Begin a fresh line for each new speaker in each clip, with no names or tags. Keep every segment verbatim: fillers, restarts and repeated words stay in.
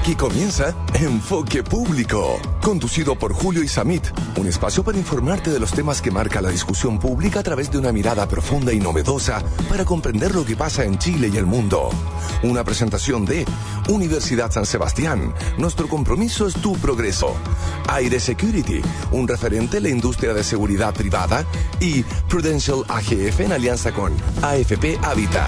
Aquí comienza Enfoque Público, conducido por Julio Isamit, un espacio para informarte de los temas que marca la discusión pública a través de una mirada profunda y novedosa para comprender lo que pasa en Chile y el mundo. Una presentación de Universidad San Sebastián. Nuestro compromiso es tu progreso. Aire Security, un referente en la industria de seguridad privada, y Prudential A G F en alianza con A F P Habitat.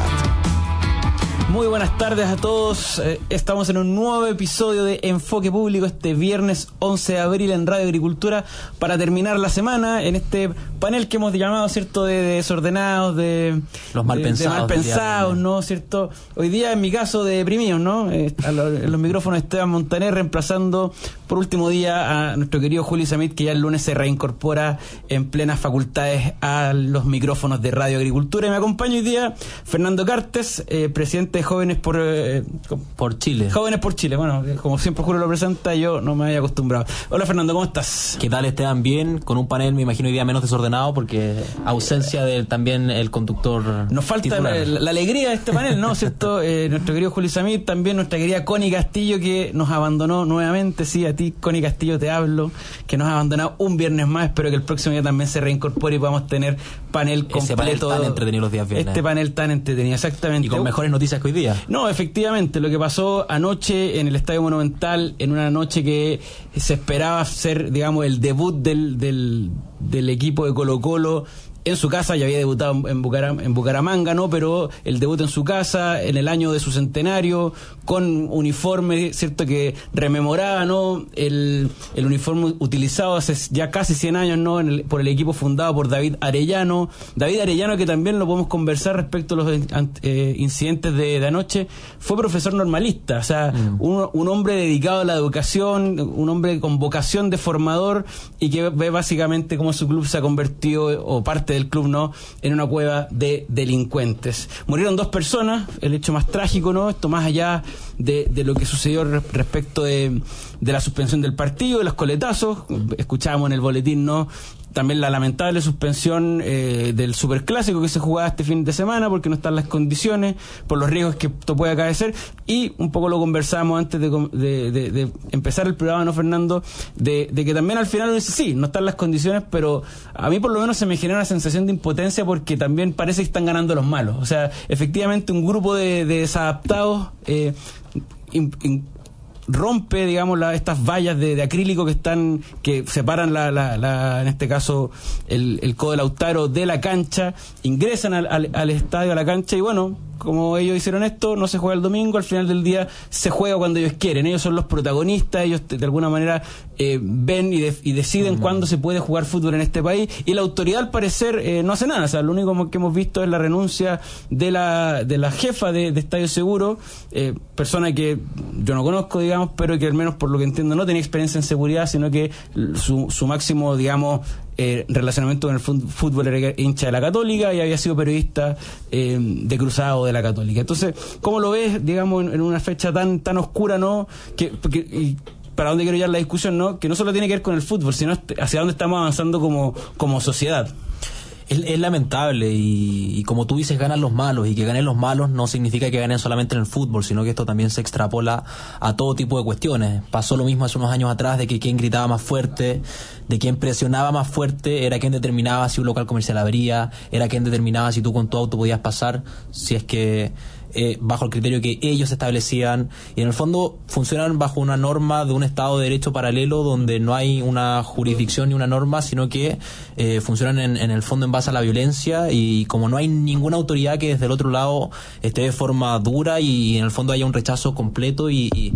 Muy buenas tardes a todos. Eh, estamos en un nuevo episodio de Enfoque Público este viernes once de abril en Radio Agricultura para terminar la semana en este panel que hemos llamado, ¿cierto?, de, de desordenados, de
los mal
de,
pensados,
de mal pensados, ¿no? ¿Cierto? Hoy día, en mi caso, de deprimidos, ¿no? Eh, a lo, en los micrófonos Esteban Montaner, reemplazando por último día a nuestro querido Julio Isamit, que ya el lunes se reincorpora en plenas facultades a los micrófonos de Radio Agricultura. Y me acompaña hoy día Fernando Cartes, eh, presidente de Jóvenes por eh,
por Chile.
Jóvenes por Chile. Bueno, como siempre Julio lo presenta, yo no me había acostumbrado. Hola Fernando, ¿cómo estás?
¿Qué tal, Esteban? Bien, con un panel me imagino hoy día menos desordenado porque ausencia de también el conductor.
Nos falta la, la alegría de este panel, ¿no? ¿Cierto? Eh, nuestro querido Julio Isamit, también nuestra querida Connie Castillo, que nos abandonó nuevamente. Sí, a ti, Connie Castillo, te hablo, que nos ha abandonado un viernes más. Espero que el próximo día también se reincorpore y podamos tener panel completo.
Ese panel tan entretenido los días viernes.
Este panel tan entretenido, exactamente.
Y con mejores noticias que hoy día.
No, efectivamente, lo que pasó anoche en el Estadio Monumental, en una noche que se esperaba ser, digamos, el debut del, del, del equipo de Colo-Colo en su casa. Ya había debutado en, Bucaram- en Bucaramanga, ¿no? Pero el debut en su casa, en el año de su centenario, con uniforme, ¿cierto?, que rememoraba, ¿no?, el, el uniforme utilizado hace ya casi cien años, ¿no?, en el, por el equipo fundado por David Arellano. David Arellano, que también lo podemos conversar respecto a los eh, incidentes de, de anoche, fue profesor normalista, o sea, mm. un, un hombre dedicado a la educación, un hombre con vocación de formador, y que ve básicamente cómo su club se ha convertido, o parte del club, ¿no?, en una cueva de delincuentes. Murieron dos personas, el hecho más trágico, ¿no?, esto más allá de, de lo que sucedió re- respecto de, de la suspensión del partido, de los coletazos. Escuchábamos en el boletín, ¿no?, también la lamentable suspensión eh, del superclásico que se jugaba este fin de semana porque no están las condiciones, por los riesgos que esto puede acaecer. Y un poco lo conversábamos antes de, de, de, de empezar el programa, ¿no, Fernando? De, de que también al final uno dice, sí, no están las condiciones, pero a mí por lo menos se me genera una sensación de impotencia porque también parece que están ganando los malos. O sea, efectivamente un grupo de, de desadaptados eh, in, in, rompe, digamos, la, estas vallas de, de acrílico que están, que separan la, la, la en este caso el, el Codo Lautaro de la cancha, ingresan al, al, al estadio, a la cancha, y bueno, como ellos hicieron esto, no se juega el domingo, al final del día se juega cuando ellos quieren. Ellos son los protagonistas, ellos de, de alguna manera eh, ven y, de, y deciden mm. cuándo se puede jugar fútbol en este país, y la autoridad al parecer eh, no hace nada. O sea, lo único que hemos visto es la renuncia de la de la jefa de, de Estadio Seguro, eh, persona que yo no conozco, digamos, pero que al menos por lo que entiendo no tenía experiencia en seguridad, sino que su, su máximo, digamos, Eh, relacionamiento con el fútbol, era hincha de la Católica y había sido periodista eh, de Cruzado de la Católica. Entonces, ¿cómo lo ves, digamos, en, en una fecha tan tan oscura, ¿no? Que, que y para dónde quiero llevar la discusión, ¿no? Que no solo tiene que ver con el fútbol, sino hacia dónde estamos avanzando como, como sociedad.
Es, es lamentable y, y como tú dices, ganan los malos, y que ganen los malos no significa que ganen solamente en el fútbol, sino que esto también se extrapola a todo tipo de cuestiones. Pasó lo mismo hace unos años atrás, de que quien gritaba más fuerte, de quien presionaba más fuerte, era quien determinaba si un local comercial abría, era quien determinaba si tú con tu auto podías pasar, si es que eh, bajo el criterio que ellos establecían, y en el fondo funcionan bajo una norma de un Estado de Derecho paralelo donde no hay una jurisdicción ni una norma, sino que eh, funcionan en, en el fondo en base a la violencia, y como no hay ninguna autoridad que desde el otro lado esté de forma dura y en el fondo haya un rechazo completo y, y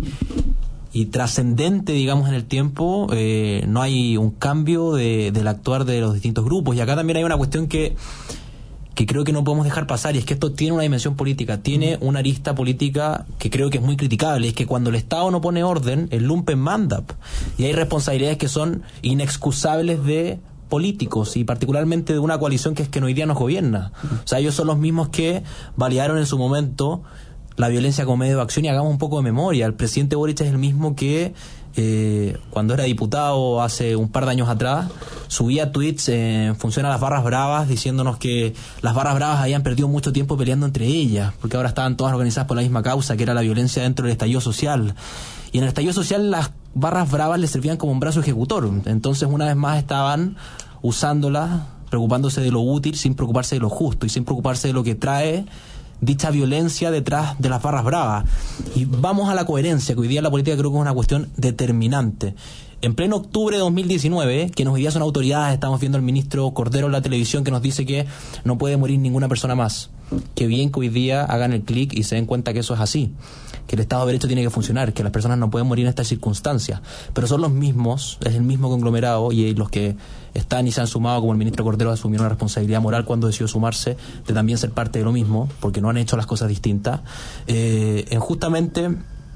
y trascendente, digamos, en el tiempo, eh, no hay un cambio de, del actuar de los distintos grupos. Y acá también hay una cuestión que que creo que no podemos dejar pasar, y es que esto tiene una dimensión política, tiene una arista política que creo que es muy criticable. Es que cuando el Estado no pone orden, el lumpen manda, y hay responsabilidades que son inexcusables de políticos, y particularmente de una coalición que es que hoy día nos gobierna. O sea, ellos son los mismos que validaron en su momento la violencia como medio de acción y hagamos un poco de memoria. El presidente Boric es el mismo que eh, cuando era diputado hace un par de años atrás subía tweets eh, en función a las barras bravas diciéndonos que las barras bravas habían perdido mucho tiempo peleando entre ellas porque ahora estaban todas organizadas por la misma causa, que era la violencia dentro del estallido social. Y en el estallido social las barras bravas les servían como un brazo ejecutor. Entonces una vez más estaban usándolas, preocupándose de lo útil sin preocuparse de lo justo y sin preocuparse de lo que trae dicha violencia detrás de las barras bravas. Y vamos a la coherencia, que hoy día la política creo que es una cuestión determinante. En pleno octubre de dos mil diecinueve, que hoy día son autoridades, estamos viendo al ministro Cordero en la televisión que nos dice que no puede morir ninguna persona más. Qué bien que hoy día hagan el clic y se den cuenta que eso es así, que el Estado de Derecho tiene que funcionar, que las personas no pueden morir en estas circunstancias, pero son los mismos, es el mismo conglomerado y los que están y se han sumado, como el ministro Cordero asumió una responsabilidad moral cuando decidió sumarse, de también ser parte de lo mismo, porque no han hecho las cosas distintas, eh, en justamente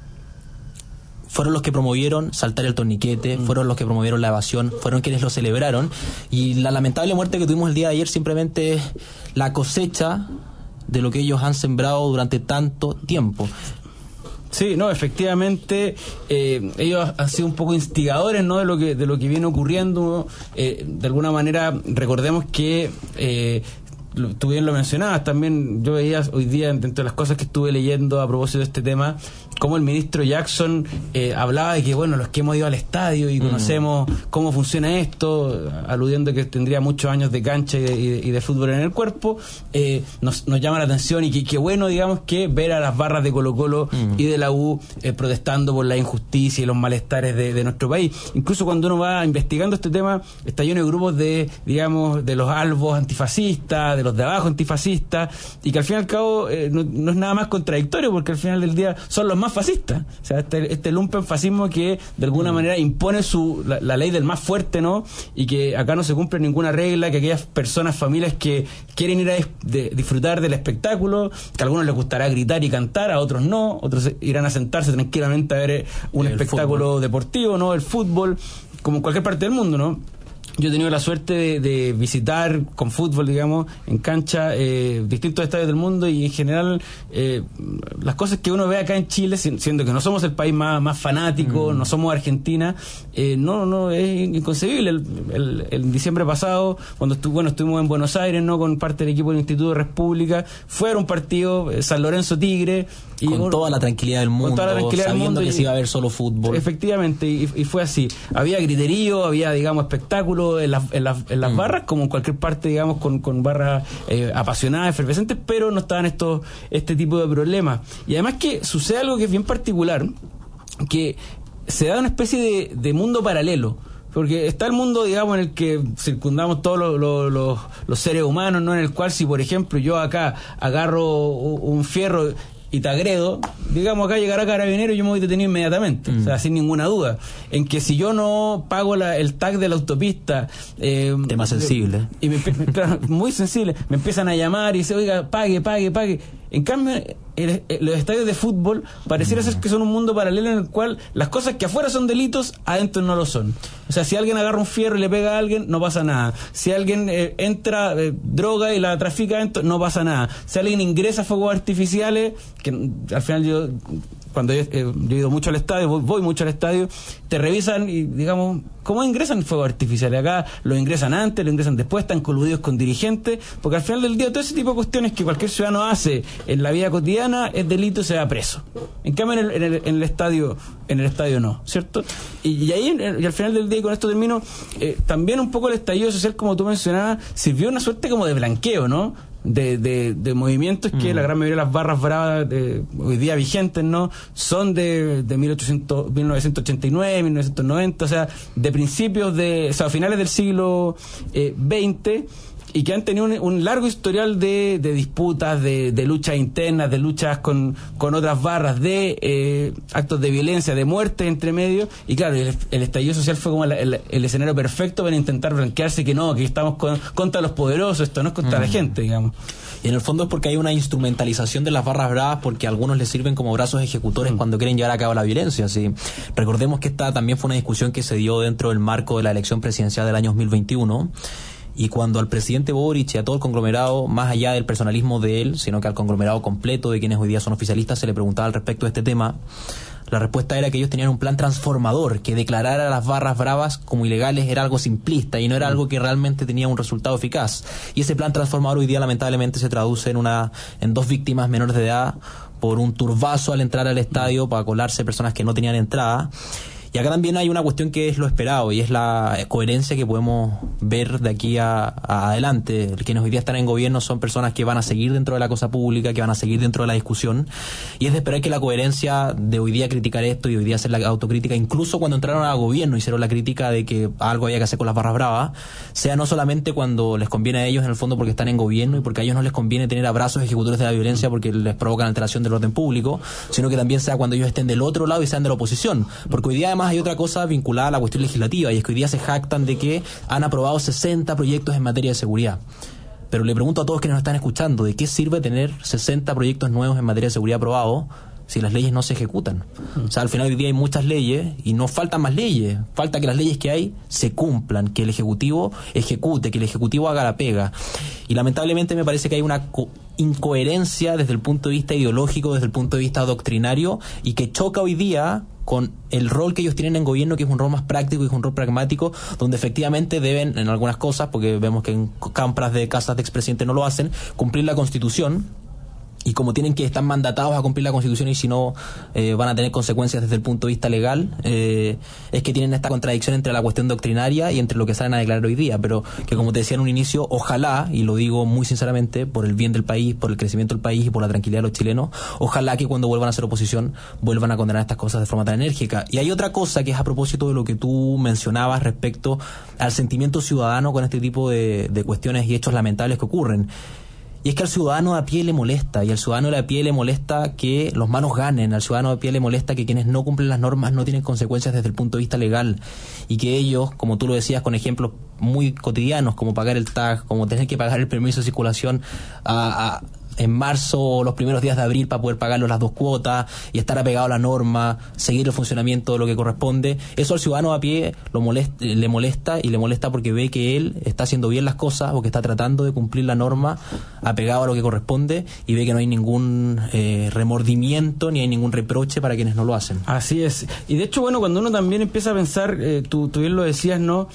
fueron los que promovieron saltar el torniquete, mm. fueron los que promovieron la evasión, fueron quienes lo celebraron, y la lamentable muerte que tuvimos el día de ayer simplemente es la cosecha de lo que ellos han sembrado durante tanto tiempo.
Sí, no, efectivamente, eh, ellos han sido un poco instigadores, ¿no?, de lo que de lo que viene ocurriendo. Eh, de alguna manera, recordemos que eh, tú bien lo mencionabas, también yo veía hoy día, dentro de las cosas que estuve leyendo a propósito de este tema, como el ministro Jackson eh, hablaba de que, bueno, los que hemos ido al estadio y conocemos mm. cómo funciona esto, aludiendo que tendría muchos años de cancha y de, y de, y de fútbol en el cuerpo, eh, nos, nos llama la atención y que, que bueno, digamos, que ver a las barras de Colo-Colo mm. y de la U eh, protestando por la injusticia y los malestares de, de nuestro país. Incluso cuando uno va investigando este tema, está lleno de grupos de, digamos, de los albos antifascistas, de los de abajo antifascistas, y que al fin y al cabo eh, no, no es nada más contradictorio, porque al final del día son los más fascistas. O sea, este, este lumpenfascismo que de alguna mm. manera impone su la, la ley del más fuerte, ¿no? Y que acá no se cumple ninguna regla, que aquellas personas, familias que quieren ir a dis, de, disfrutar del espectáculo, que a algunos les gustará gritar y cantar, a otros no, otros irán a sentarse tranquilamente a ver un el espectáculo fútbol. deportivo, ¿no? El fútbol, como en cualquier parte del mundo, ¿no? Yo he tenido la suerte de, de visitar con fútbol, digamos, en cancha, eh, distintos estadios del mundo, y en general eh, las cosas que uno ve acá en Chile, siendo que no somos el país más, más fanático, mm. no somos Argentina, eh, no, no, es inconcebible. El, el, el diciembre pasado, cuando estu, bueno, estuvimos en Buenos Aires, ¿no?, con parte del equipo del Instituto de República, fue un partido eh, San Lorenzo Tigre, y
con
uno,
toda la tranquilidad del mundo,
toda la tranquilidad
sabiendo
del mundo,
que se iba a ver solo fútbol.
Efectivamente, y, y fue así. Había griterío, había, digamos, espectáculo en las, en las, en las mm. barras, como en cualquier parte, digamos, con, con barras eh, apasionadas, efervescentes, pero no estaban estos este tipo de problemas. Y además que sucede algo que es bien particular, que se da una especie de, de mundo paralelo. Porque está el mundo, digamos, en el que circundamos todos los, los, los, los seres humanos, ¿no? En el cual, si por ejemplo yo acá agarro un fierro y te agredo, digamos, acá llegará Carabinero y yo me voy detenido inmediatamente, mm. o sea, sin ninguna duda. En que si yo no pago la, el tag de la autopista... Eh,
Tema sensible.
Y me, claro, muy sensible. Me empiezan a llamar y dicen, oiga, pague, pague, pague. En cambio, el, el, los estadios de fútbol pareciera mm. ser que son un mundo paralelo en el cual las cosas que afuera son delitos, adentro no lo son. O sea, si alguien agarra un fierro y le pega a alguien, no pasa nada. Si alguien eh, entra, eh, droga y la trafica adentro, no pasa nada. Si alguien ingresa fuegos artificiales, que al final yo, cuando yo, eh, yo he ido mucho al estadio, voy, voy mucho al estadio, te revisan y, digamos, ¿cómo ingresan fuegos artificiales? Acá lo ingresan antes, lo ingresan después, están coludidos con dirigentes, porque al final del día todo ese tipo de cuestiones que cualquier ciudadano hace en la vida cotidiana es delito y se va preso. En cambio en el, en el, en el estadio en el estadio no, ¿cierto? Y, y ahí, y al final del día, y con esto termino, eh, también un poco el estallido social, como tú mencionabas, sirvió una suerte como de blanqueo, ¿no? De, de, de movimientos que mm. la gran mayoría de las barras bravas de, hoy día vigentes, ¿no? Son de, de mil ochocientos, mil novecientos ochenta y nueve, mil novecientos noventa, o sea, de principios de, o sea, finales del siglo eh, veinte, y que han tenido un, un largo historial de, de disputas, de, de luchas internas, de luchas con, con otras barras, de eh, actos de violencia, de muerte entre medio, y claro, el, el estallido social fue como el, el, el escenario perfecto para intentar blanquearse que no, que estamos con, contra los poderosos, esto no es contra mm. la gente, digamos.
Y en el fondo es porque hay una instrumentalización de las barras bravas, porque a algunos les sirven como brazos ejecutores mm. cuando quieren llevar a cabo la violencia. ¿Sí? Recordemos que esta también fue una discusión que se dio dentro del marco de la elección presidencial del año dos mil veintiuno, Y cuando al presidente Boric y a todo el conglomerado, más allá del personalismo de él, sino que al conglomerado completo de quienes hoy día son oficialistas, se le preguntaba al respecto de este tema, la respuesta era que ellos tenían un plan transformador, que declarar a las barras bravas como ilegales era algo simplista y no era algo que realmente tenía un resultado eficaz. Y ese plan transformador hoy día lamentablemente se traduce en una en dos víctimas menores de edad por un turbazo al entrar al estadio para colarse personas que no tenían entrada. Y acá también hay una cuestión que es lo esperado y es la coherencia que podemos ver de aquí a, a adelante. Quienes hoy día están en gobierno son personas que van a seguir dentro de la cosa pública, que van a seguir dentro de la discusión, y es de esperar que la coherencia de hoy día criticar esto y hoy día hacer la autocrítica, incluso cuando entraron al gobierno hicieron la crítica de que algo había que hacer con las barras bravas, sea no solamente cuando les conviene a ellos en el fondo porque están en gobierno y porque a ellos no les conviene tener abrazos ejecutores de la violencia porque les provocan alteración del orden público, sino que también sea cuando ellos estén del otro lado y sean de la oposición, porque hoy día además hay otra cosa vinculada a la cuestión legislativa, y es que hoy día se jactan de que han aprobado sesenta proyectos en materia de seguridad. Pero le pregunto a todos quienes nos están escuchando, ¿de qué sirve tener sesenta proyectos nuevos en materia de seguridad aprobados si las leyes no se ejecutan? O sea, al final hoy día hay muchas leyes y no faltan más leyes, falta que las leyes que hay se cumplan, que el Ejecutivo ejecute, que el Ejecutivo haga la pega. Y lamentablemente me parece que hay una co- incoherencia desde el punto de vista ideológico, desde el punto de vista doctrinario, y que choca hoy día con el rol que ellos tienen en gobierno, que es un rol más práctico y es un rol pragmático, donde efectivamente deben, en algunas cosas, porque vemos que en compras de casas de expresidente no lo hacen, cumplir la Constitución. Y como tienen que estar mandatados a cumplir la Constitución y si no eh, van a tener consecuencias desde el punto de vista legal, eh, es que tienen esta contradicción entre la cuestión doctrinaria y entre lo que salen a declarar hoy día, pero que como te decía en un inicio, ojalá, y lo digo muy sinceramente, por el bien del país, por el crecimiento del país y por la tranquilidad de los chilenos, ojalá que cuando vuelvan a hacer oposición vuelvan a condenar estas cosas de forma tan enérgica. Y hay otra cosa que es a propósito de lo que tú mencionabas respecto al sentimiento ciudadano con este tipo de, de cuestiones y hechos lamentables que ocurren. Y es que al ciudadano de a pie le molesta, y al ciudadano de a pie le molesta que los malos ganen, al ciudadano de a pie le molesta que quienes no cumplen las normas no tienen consecuencias desde el punto de vista legal, y que ellos, como tú lo decías con ejemplos muy cotidianos, como pagar el tag, como tener que pagar el permiso de circulación a... a en marzo o los primeros días de abril para poder pagarlo las dos cuotas y estar apegado a la norma, seguir el funcionamiento de lo que corresponde, eso al ciudadano a pie lo molesta, le molesta y le molesta porque ve que él está haciendo bien las cosas o que está tratando de cumplir la norma apegado a lo que corresponde y ve que no hay ningún eh, remordimiento ni hay ningún reproche para quienes no lo hacen.
Así es. Y de hecho, bueno, cuando uno también empieza a pensar, eh, tú, tú bien lo decías, ¿no?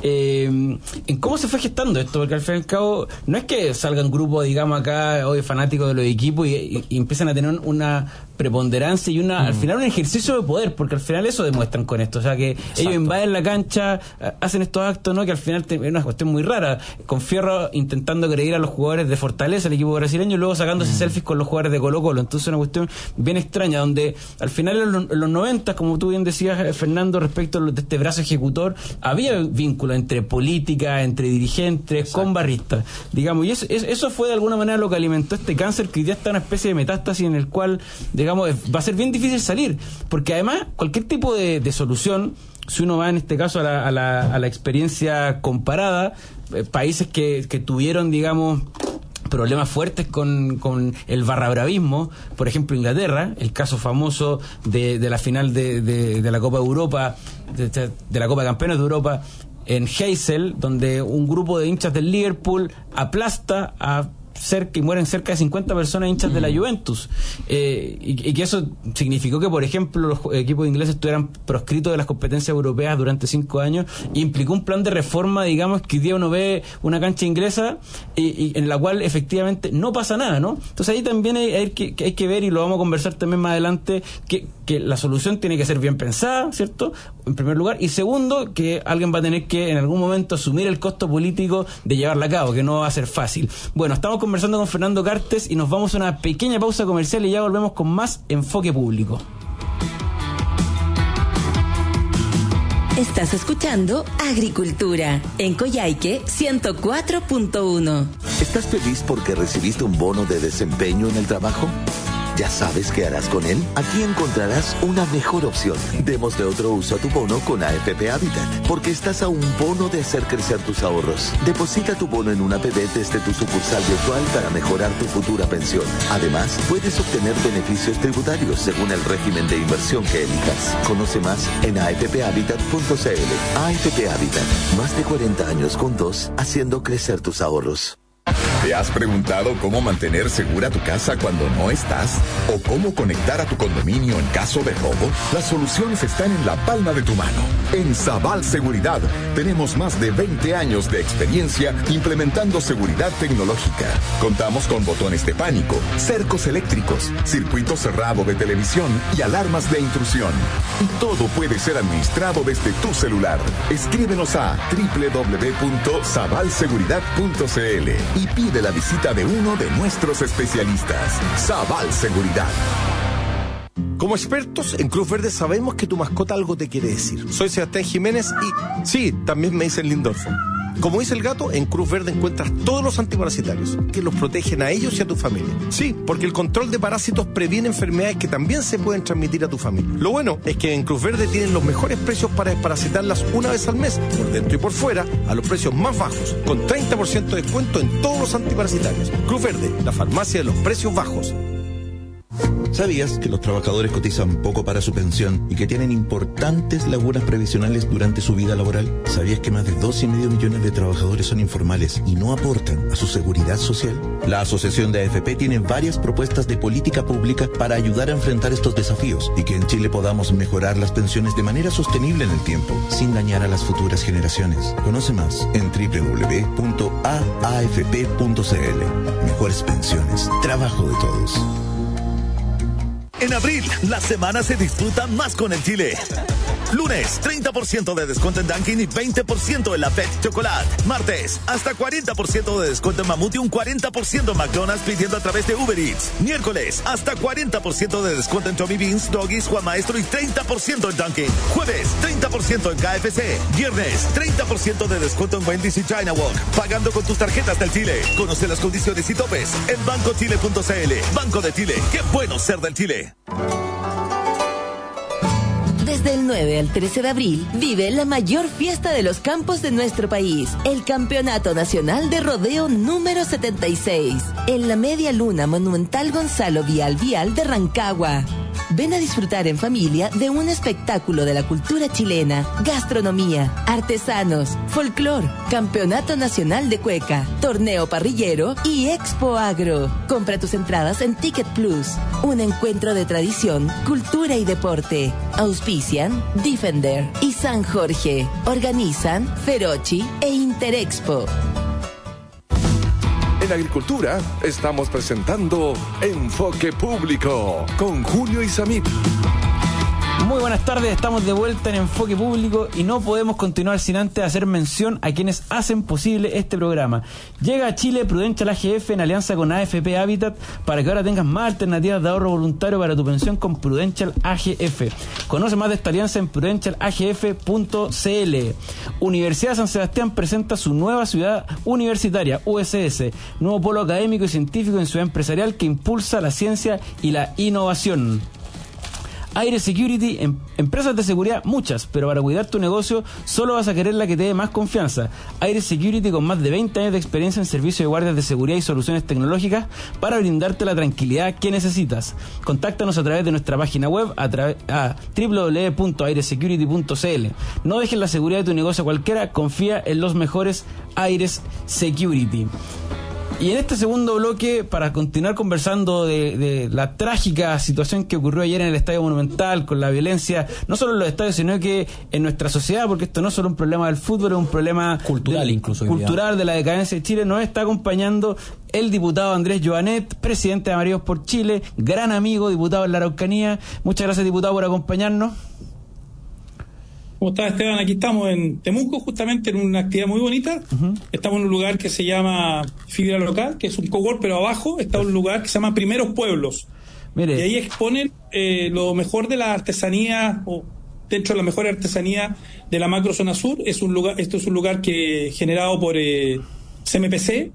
Eh, en cómo se fue gestando esto, porque al fin y al cabo no es que salgan grupos, digamos acá, hoy fanáticos de los equipos y, y, y empiezan a tener una preponderancia y una mm. al final un ejercicio de poder, porque al final eso demuestran con esto, o sea que Exacto. ellos invaden la cancha, hacen estos actos, ¿no? Que al final te, es una cuestión muy rara, con Fierro intentando agredir a los jugadores de Fortaleza, el equipo brasileño, y luego sacándose mm. selfies con los jugadores de Colo Colo. Entonces una cuestión bien extraña, donde al final en los, en los noventa, como tú bien decías, Fernando, respecto de este brazo ejecutor, había vínculo entre política, entre dirigentes, Exacto. con barristas, digamos, y eso, eso fue de alguna manera lo que alimentó este cáncer que hoy día está en una especie de metástasis en el cual, digamos, va a ser bien difícil salir, porque además cualquier tipo de, de solución, si uno va en este caso a la, a la, a la experiencia comparada, eh, países que, que tuvieron, digamos, problemas fuertes con, con el barrabravismo, por ejemplo Inglaterra, el caso famoso de, de la final de, de, de la Copa de Europa, de, de la Copa de Campeones de Europa en Heysel, donde un grupo de hinchas del Liverpool aplasta a cerca y mueren cerca de cincuenta personas hinchas mm. de la Juventus, eh, y, y que eso significó que, por ejemplo, los equipos ingleses estuvieran proscritos de las competencias europeas durante cinco años, y implicó un plan de reforma, digamos, que hoy día uno ve una cancha inglesa y, y en la cual efectivamente no pasa nada, ¿no? Entonces ahí también hay, hay, que, hay que ver, y lo vamos a conversar también más adelante, que, que la solución tiene que ser bien pensada, ¿cierto? En primer lugar, y segundo, que alguien va a tener que en algún momento asumir el costo político de llevarla a cabo, que no va a ser fácil. Bueno, estamos conversando con Fernando Cartes y nos vamos a una pequeña pausa comercial y ya volvemos con más Enfoque Público.
Estás escuchando Agricultura en Coyhaique ciento cuatro punto uno.
¿Estás feliz porque recibiste un bono de desempeño en el trabajo? ¿Ya sabes qué harás con él? Aquí encontrarás una mejor opción. Démosle otro uso a tu bono con A F P Habitat, porque estás a un bono de hacer crecer tus ahorros. Deposita tu bono en una A P B desde tu sucursal virtual para mejorar tu futura pensión. Además, puedes obtener beneficios tributarios según el régimen de inversión que elijas. Conoce más en a f p habitat punto c l. A F P Habitat, más de cuarenta años juntos haciendo crecer tus ahorros.
¿Te has preguntado cómo mantener segura tu casa cuando no estás? ¿O cómo conectar a tu condominio en caso de robo? Las soluciones están en la palma de tu mano. En Sabal Seguridad tenemos más de veinte años de experiencia implementando seguridad tecnológica. Contamos con botones de pánico, cercos eléctricos, circuito cerrado de televisión y alarmas de intrusión. Y todo puede ser administrado desde tu celular. Escríbenos a doble u doble u doble u punto sabal seguridad punto c l y pide la visita de uno de nuestros especialistas. Sabal Seguridad.
Como expertos en Cruz Verde sabemos que tu mascota algo te quiere decir. Soy Sebastián Jiménez y sí, también me dicen Lindorfo. Como dice el gato, en Cruz Verde encuentras todos los antiparasitarios que los protegen a ellos y a tu familia. Sí, porque el control de parásitos previene enfermedades que también se pueden transmitir a tu familia. Lo bueno es que en Cruz Verde tienen los mejores precios para desparasitarlas una vez al mes, por dentro y por fuera, a los precios más bajos, con treinta por ciento de descuento en todos los antiparasitarios. Cruz Verde, la farmacia de los precios bajos.
¿Sabías que los trabajadores cotizan poco para su pensión y que tienen importantes lagunas previsionales durante su vida laboral? ¿Sabías que más de dos y medio millones de trabajadores son informales y no aportan a su seguridad social? La Asociación de A F P tiene varias propuestas de política pública para ayudar a enfrentar estos desafíos y que en Chile podamos mejorar las pensiones de manera sostenible en el tiempo, sin dañar a las futuras generaciones. Conoce más en doble u doble u doble u punto a a f p punto c l. Mejores pensiones, trabajo de todos.
En abril, la semana se disfruta más con el Chile. Lunes, treinta por ciento de descuento en Dunkin' y veinte por ciento en la Pet Chocolate. Martes, hasta cuarenta por ciento de descuento en Mamut y un cuarenta por ciento en McDonald's pidiendo a través de Uber Eats. Miércoles, hasta cuarenta por ciento de descuento en Tommy Beans, Doggies, Juan Maestro y treinta por ciento en Dunkin'. Jueves, treinta por ciento en K F C. Viernes, treinta por ciento de descuento en Wendy's y China Walk. Pagando con tus tarjetas del Chile. Conoce las condiciones y topes en banco chile punto c l. Banco de Chile. Qué bueno ser del Chile.
Desde el nueve al trece de abril, vive la mayor fiesta de los campos de nuestro país, el Campeonato Nacional de Rodeo número setenta y seis, en la Media Luna Monumental Gonzalo Vial Vial de Rancagua. Ven a disfrutar en familia de un espectáculo de la cultura chilena, gastronomía, artesanos, folclor, Campeonato Nacional de Cueca, Torneo Parrillero y Expo Agro. Compra tus entradas en Ticket Plus. Un encuentro de tradición, cultura y deporte. Auspician Defender y San Jorge. Organizan Ferochi e Interexpo.
En Agricultura estamos presentando Enfoque Público con Julio Isamit.
Muy buenas tardes, estamos de vuelta en Enfoque Público y no podemos continuar sin antes hacer mención a quienes hacen posible este programa. Llega a Chile Prudential A G F en alianza con A F P Habitat para que ahora tengas más alternativas de ahorro voluntario para tu pensión con Prudential A G F. Conoce más de esta alianza en prudential a g f punto c l. Universidad de San Sebastián presenta su nueva ciudad universitaria, U S S, nuevo polo académico y científico en ciudad empresarial que impulsa la ciencia y la innovación. Aire Security, em, empresas de seguridad muchas, pero para cuidar tu negocio solo vas a querer la que te dé más confianza. Aire Security, con más de veinte años de experiencia en servicio de guardias de seguridad y soluciones tecnológicas para brindarte la tranquilidad que necesitas. Contáctanos a través de nuestra página web a, tra- a doble u doble u doble u punto aire security punto c l. No dejes la seguridad de tu negocio a cualquiera, confía en los mejores Aires Security. Y en este segundo bloque, para continuar conversando de, de la trágica situación que ocurrió ayer en el Estadio Monumental, con la violencia, no solo en los estadios, sino que en nuestra sociedad, porque esto no es solo un problema del fútbol, es un problema
cultural,
de,
incluso
cultural de la decadencia de Chile. Nos está acompañando el diputado Andrés Joanet, presidente de Amarillos por Chile, gran amigo, diputado en la Araucanía. Muchas gracias, diputado, por acompañarnos.
¿Cómo estás, Esteban? Aquí estamos en Temuco, justamente en una actividad muy bonita. Uh-huh. Estamos en un lugar que se llama Fibra Local, que es un cowork, pero abajo está un lugar que se llama Primeros Pueblos. Mire. Y ahí exponen eh, lo mejor de la artesanía, o dentro de la mejor artesanía de la macro zona sur. Es un lugar, esto es un lugar que generado por eh, C M P C,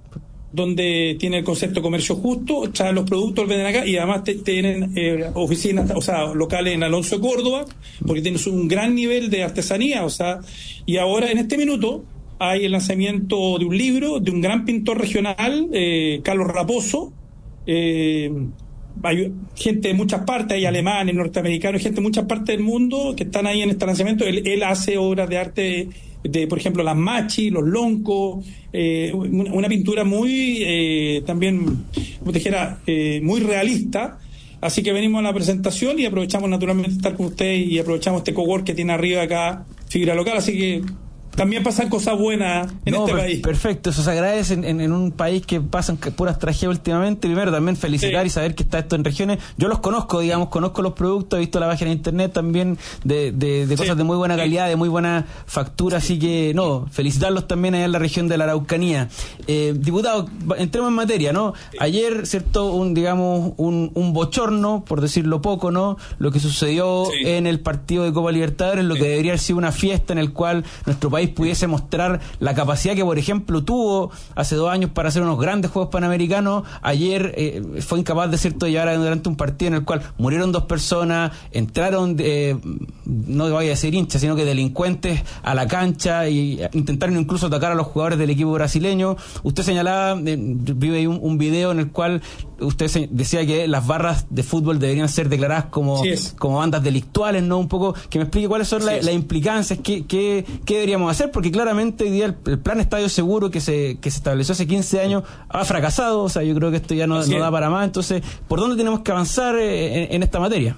donde tiene el concepto de comercio justo, traen los productos, los venden acá y además te, tienen eh, oficinas, o sea, locales en Alonso de Córdoba, porque tienes un gran nivel de artesanía, o sea, y ahora en este minuto hay el lanzamiento de un libro de un gran pintor regional, eh, Carlos Raposo. eh, hay gente de muchas partes, hay alemanes, norteamericanos, gente de muchas partes del mundo que están ahí en este lanzamiento. Él, él hace obras de arte de, por ejemplo, las machi, los loncos, eh, una, una pintura muy, eh, también, como te dijera, eh, muy realista. Así que venimos a la presentación y aprovechamos naturalmente estar con ustedes y aprovechamos este cowork que tiene arriba acá Fibra Local, así que también pasan cosas buenas en
no,
este
per-
país.
Perfecto, eso se agradece en, en, en un país que pasan puras tragedias últimamente. Primero también felicitar sí. y saber que está esto en regiones. Yo los conozco, digamos, conozco los productos, he visto la página de internet también de, de, de cosas sí. de muy buena calidad, de muy buena factura, así que no, felicitarlos también allá en la región de la Araucanía. Eh, diputado, entremos en materia, ¿no? Ayer, cierto, un digamos un, un bochorno, por decirlo poco, ¿no? Lo que sucedió sí. en el partido de Copa Libertadores, lo sí. que debería haber sido una fiesta en el cual nuestro país pudiese mostrar la capacidad que, por ejemplo, tuvo hace dos años para hacer unos grandes Juegos Panamericanos. Ayer eh, fue incapaz de cierto llevar adelante un partido en el cual murieron dos personas, entraron, eh, no voy a decir hinchas, sino que delincuentes a la cancha y intentaron incluso atacar a los jugadores del equipo brasileño. Usted señalaba, eh, vi ahí un, un video en el cual usted se, decía que las barras de fútbol deberían ser declaradas como, sí como bandas delictuales, ¿no? Un poco, que me explique cuáles son sí la, las implicancias, qué, qué, qué deberíamos hacer, porque claramente hoy día el, el plan Estadio Seguro que se que se estableció hace quince años ha fracasado. O sea, yo creo que esto ya no, no da para más. Entonces, ¿por dónde tenemos que avanzar eh, en, en esta materia?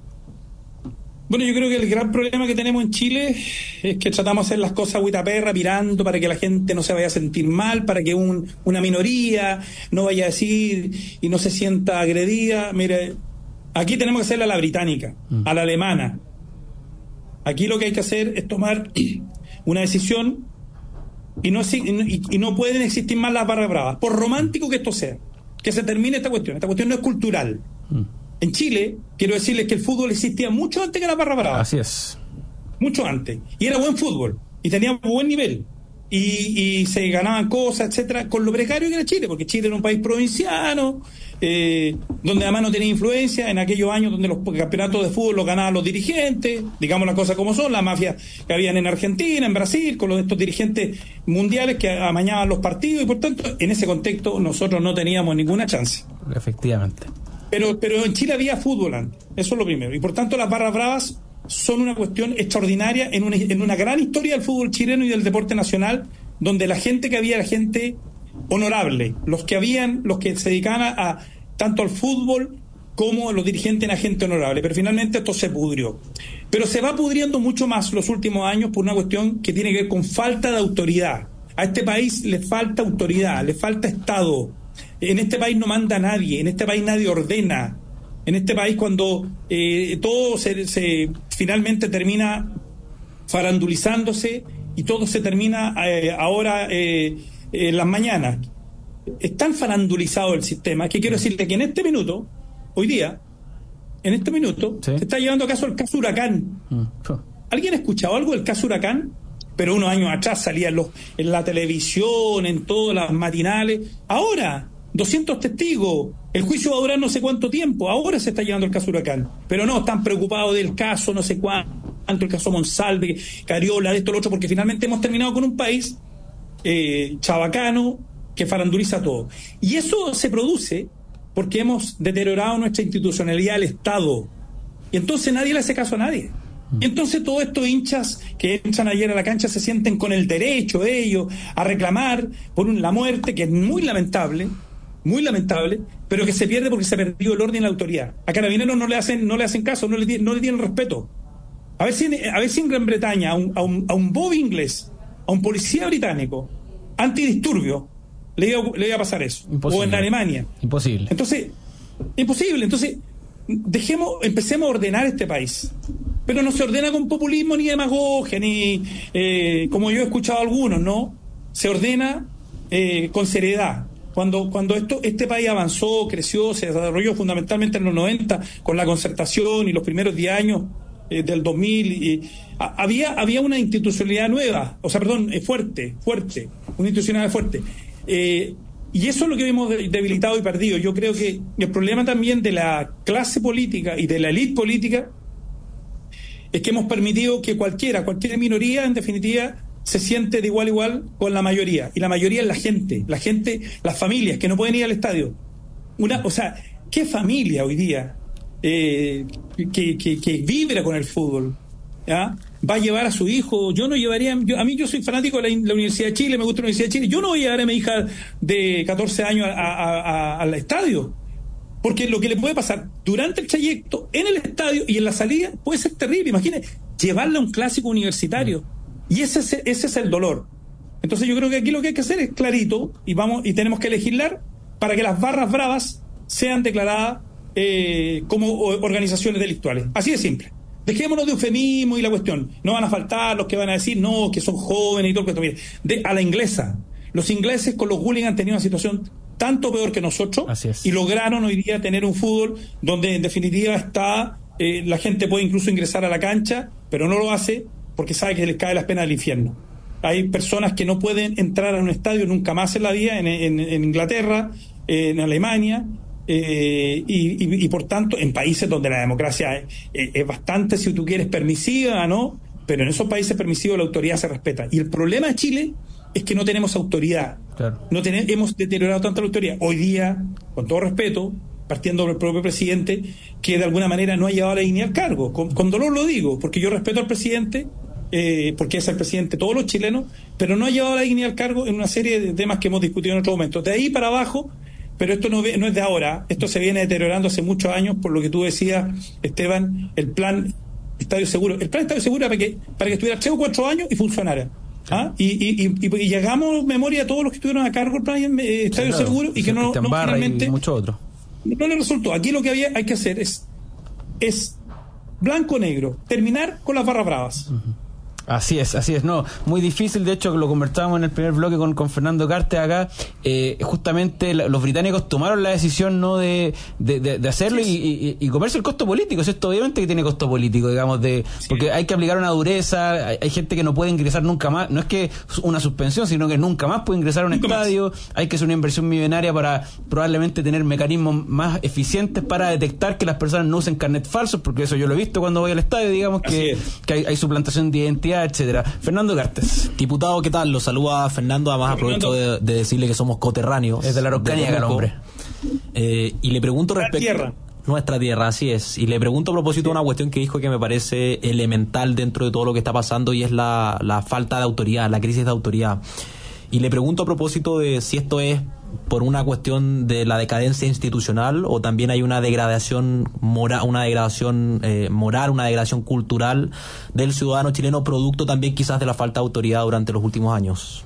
Bueno, yo creo que el gran problema que tenemos en Chile es que tratamos de hacer las cosas agüitaperra, mirando para que la gente no se vaya a sentir mal, para que un, una minoría no vaya a decir y no se sienta agredida. Mire, aquí tenemos que hacerla a la británica, mm. a la alemana. Aquí lo que hay que hacer es tomar una decisión y no, y, y no pueden existir más las barras bravas, por romántico que esto sea, que se termine esta cuestión. Esta cuestión no es cultural. Mm. En Chile, quiero decirles que el fútbol existía mucho antes que la barra brava.
Así es.
Mucho antes. Y era buen fútbol. Y tenía buen nivel. Y, y se ganaban cosas, etcétera, con lo precario que era Chile, porque Chile era un país provinciano, eh, donde además no tenía influencia en aquellos años donde los campeonatos de fútbol los ganaban los dirigentes, digamos las cosas como son, la mafia que habían en Argentina, en Brasil, con los, estos dirigentes mundiales que amañaban los partidos, y por tanto, en ese contexto nosotros no teníamos ninguna chance.
Efectivamente.
Pero, pero en Chile había fútbol antes, eso es lo primero, y por tanto las barras bravas son una cuestión extraordinaria en una, en una gran historia del fútbol chileno y del deporte nacional, donde la gente que había era gente honorable, los que habían, los que se dedicaban a, a tanto al fútbol como los dirigentes eran gente honorable, pero finalmente esto se pudrió. Pero se va pudriendo mucho más los últimos años por una cuestión que tiene que ver con falta de autoridad. A este país le falta autoridad, le falta Estado. En este país no manda nadie, en este país nadie ordena. En este país, cuando eh, todo se, se finalmente termina farandulizándose y todo se termina eh, ahora eh, en las mañanas, es tan farandulizado el sistema que quiero decirle que en este minuto, hoy día, en este minuto, ¿sí? se está llevando a caso el caso Huracán. Mm. ¿Alguien ha escuchado algo del caso Huracán? Pero unos años atrás salía en, los, en la televisión, en todas las matinales. Ahora, doscientos testigos. El juicio va a durar no sé cuánto tiempo. Ahora se está llevando el caso Huracán. Pero no, están preocupados del caso, no sé cuánto, el caso Monsalve, Cariola, de esto, lo otro, porque finalmente hemos terminado con un país eh, chabacano que faranduliza todo. Y eso se produce porque hemos deteriorado nuestra institucionalidad del Estado. Y entonces nadie le hace caso a nadie. Y entonces todos estos hinchas que entran ayer a la cancha se sienten con el derecho ellos a reclamar por un, la muerte, que es muy lamentable, muy lamentable, pero que se pierde porque se perdió el orden y la autoridad. A Carabineros no le hacen, no le hacen caso, no le, no le tienen respeto. A ver si, a ver si en Gran Bretaña a un, a un, a un bob inglés, a un policía británico, antidisturbio, le iba, le iba a pasar eso. Imposible. O en Alemania.
Imposible.
Entonces, imposible. Entonces, dejemos, empecemos a ordenar este país. Pero no se ordena con populismo ni demagogia, ni eh, como yo he escuchado a algunos, ¿no? Se ordena eh, con seriedad. Cuando, cuando esto, este país avanzó, creció, se desarrolló fundamentalmente en los noventa con la concertación y los primeros diez años eh, del dos mil, y, a, había, había una institucionalidad nueva, o sea, perdón, eh, fuerte, fuerte, una institucionalidad fuerte. Eh, Y eso es lo que hemos debilitado y perdido. Yo creo que el problema también de la clase política y de la élite política es que hemos permitido que cualquiera, cualquier minoría, en definitiva, se siente de igual a igual con la mayoría. Y la mayoría es la gente, la gente, las familias que no pueden ir al estadio. Una, o sea, ¿qué familia hoy día eh, que, que, que vibra con el fútbol, ¿ya? va a llevar a su hijo? Yo no llevaría, yo, a mí yo soy fanático de la, la Universidad de Chile, me gusta la Universidad de Chile, yo no voy a llevar a mi hija de catorce años a, a, a, al estadio, porque lo que le puede pasar durante el trayecto, en el estadio y en la salida, puede ser terrible. Imagínate, llevarla a un clásico universitario, y ese es, ese es el dolor. Entonces yo creo que aquí lo que hay que hacer es clarito, y vamos y tenemos que legislar para que las barras bravas sean declaradas eh, como organizaciones delictuales, así de simple. Dejémonos de eufemismo y la cuestión. No van a faltar los que van a decir, no, que son jóvenes y todo esto. Mire, de, a la inglesa. Los ingleses con los hooligans han tenido una situación tanto peor que nosotros.
Así es.
Y lograron hoy día tener un fútbol donde en definitiva está, eh, la gente puede incluso ingresar a la cancha, pero no lo hace porque sabe que les cae las penas del infierno. Hay personas que no pueden entrar a un estadio nunca más en la vida, en, en, en Inglaterra, en Alemania, Eh, y, y, y por tanto en países donde la democracia es, es bastante, si tú quieres, permisiva, ¿no? Pero en esos países permisivos la autoridad se respeta. Y el problema de Chile es que no tenemos autoridad.
Claro.
No tenemos, hemos deteriorado tanto la autoridad. Hoy día, con todo respeto, partiendo del propio presidente, que de alguna manera no ha llevado la dignidad al cargo. Con, con dolor lo digo, porque yo respeto al presidente, eh, porque es el presidente de todos los chilenos, pero no ha llevado la dignidad al cargo en una serie de temas que hemos discutido en otros momentos. De ahí para abajo. Pero esto no, no es de ahora, esto se viene deteriorando hace muchos años, por lo que tú decías, Esteban, el plan Estadio Seguro. El plan Estadio Seguro era para que, para que estuviera tres o cuatro años y funcionara. ¿Ah? Y, y, y, y llegamos memoria a todos los que estuvieron a cargo del plan eh, Estadio
claro,
Seguro y que no, no finalmente
y mucho otro.
no le resultó. Aquí lo que había hay que hacer es, es blanco-negro, terminar con las barras bravas.
Uh-huh. Así es, así es, no, muy difícil, de hecho lo conversábamos en el primer bloque con, con Fernando Cartes acá, eh, justamente la, los británicos tomaron la decisión no de, de, de, de hacerlo sí. y, y, y comerse el costo político. Esto obviamente que tiene costo político, digamos, de sí. porque hay que aplicar una dureza, hay, hay gente que no puede ingresar nunca más, no es que una suspensión, sino que nunca más puede ingresar a un nunca estadio, más. Hay que hacer una inversión millonaria para probablemente tener mecanismos más eficientes para detectar que las personas no usen carnet falsos, porque eso yo lo he visto cuando voy al estadio, digamos, que, que hay, hay suplantación de identidad, etcétera. Fernando Cartes.
Diputado, ¿qué tal? Lo saluda Fernando. Además aprovecho de, de decirle que somos coterráneos.
Es de la Araucanía, el hombre.
Eh, y le pregunto respecto...
Tierra.
Nuestra tierra, así es. Y le pregunto a propósito de una cuestión que dijo que me parece elemental dentro de todo lo que está pasando, y es la, la falta de autoridad, la crisis de autoridad. Y le pregunto a propósito de si esto es por una cuestión de la decadencia institucional o también hay una degradación moral, una degradación eh, moral, una degradación cultural del ciudadano chileno, producto también quizás de la falta de autoridad durante los últimos años.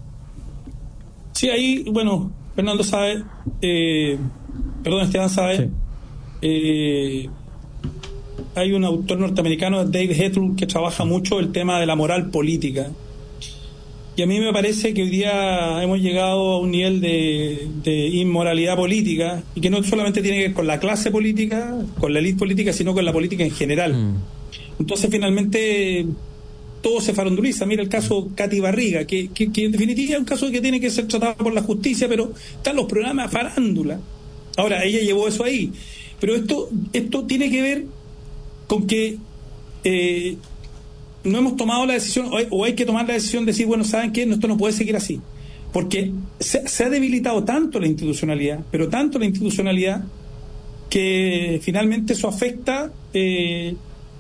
Sí, ahí, bueno, Fernando sabe, eh, perdón, Esteban sabe, sí. eh, hay un autor norteamericano, David Hetrul, que trabaja mucho el tema de la moral política. Y a mí me parece que hoy día hemos llegado a un nivel de, de inmoralidad política, y que no solamente tiene que ver con la clase política, con la élite política, sino con la política en general. Mm. Entonces, finalmente, todo se faranduliza. Mira el caso Katy Barriga, que, que, que en definitiva es un caso que tiene que ser tratado por la justicia, pero están los programas farándula. Ahora, ella llevó eso ahí. Pero esto, esto tiene que ver con que... Eh, no hemos tomado la decisión, o hay que tomar la decisión de decir, bueno, ¿saben qué? Esto no puede seguir así. Porque se, se ha debilitado tanto la institucionalidad, pero tanto la institucionalidad, que finalmente eso afecta eh,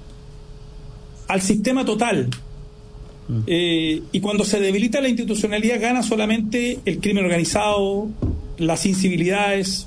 al sistema total. Mm. Eh, y cuando se debilita la institucionalidad, gana solamente el crimen organizado, las incivilidades,